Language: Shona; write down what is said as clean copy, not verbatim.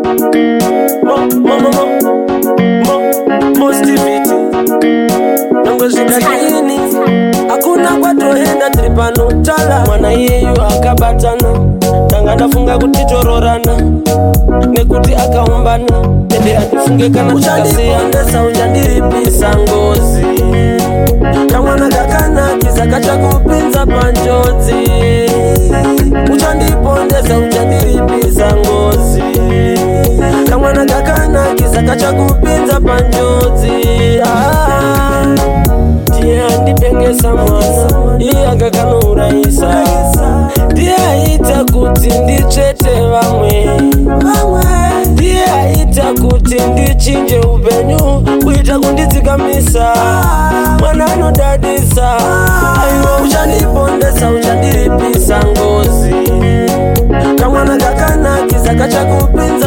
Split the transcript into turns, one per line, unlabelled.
Mostivity nangozvikadini hakuna kwatoenda tiri panotala mwana iyeyu akabatana tanga ndafunga kuti tororana nekuti akaumbana ende handifunge kana uchandipondesa uchandiripisa ngozi kamwana kakanakisa kachakupinza panjodzi uchandipondesa uchandiripisa ngozi kamwana kakanakisa kachakupinza panjodzi ndiye andipengesa mwana iye akakanourayisa ndiye aita kuti ndichete vamwe ndiye aita kuti ndichinje upenyu kuita kundidzikamisa mwana anodadisa aiwa uchandipondesa uchandiripisa ngozi kamwana kakanakisa kachakupinza